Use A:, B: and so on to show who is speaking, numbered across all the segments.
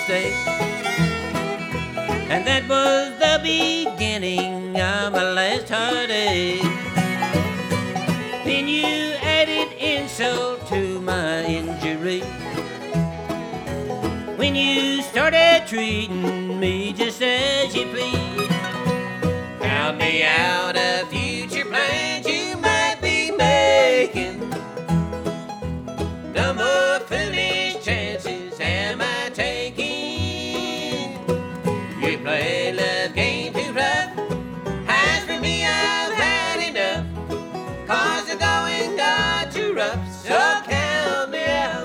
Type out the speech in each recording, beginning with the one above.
A: mistake. And that was the beginning of my last heartache. Then you added insult to my injury when you started treating me just as you please. Found me out of future plans you might be making. No more foolish chances am I taking. You play love game too rough. As for me, I've had enough. 'Cause the going got too rough, so count me out.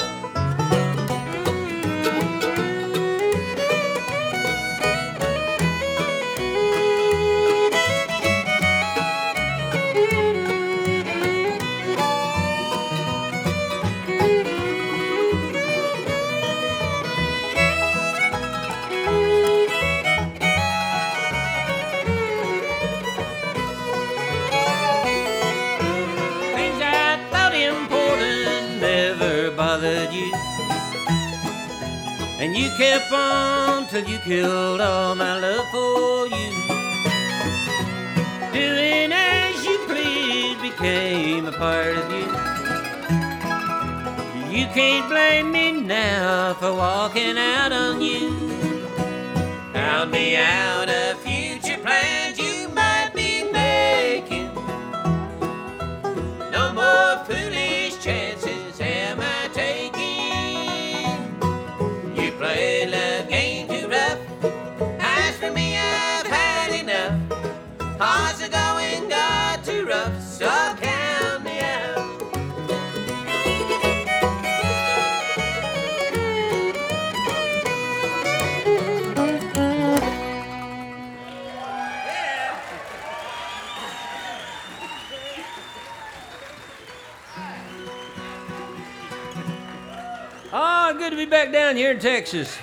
A: You. And you kept on till you killed all my love for you. Doing as you please became a part of you. You can't blame me now for walking out on you. Found me out of future plans you might be making. No more foolish chances am I taking. You play love game too rough. As for me, I've had enough. 'Cause the going got too rough, so count me out. Oh, good to be back down here in Texas.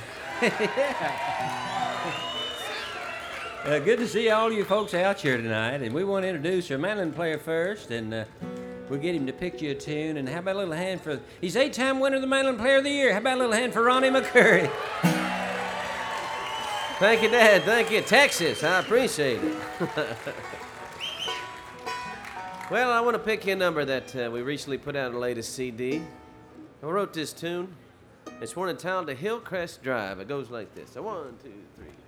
A: Good to see all you folks out here tonight. And we want to introduce our mandolin player first, and we'll get him to pick you a tune. And how about a little hand for... He's 8-time winner of the Mandolin Player of the Year. How about a little hand for Ronnie McCurry? Thank you, Dad. Thank you. Texas, I appreciate it. Well, I want to pick you a number that we recently put out on the latest CD. I wrote this tune. It's one entitled to Hillcrest Drive. It goes like this. 1, 2, 3.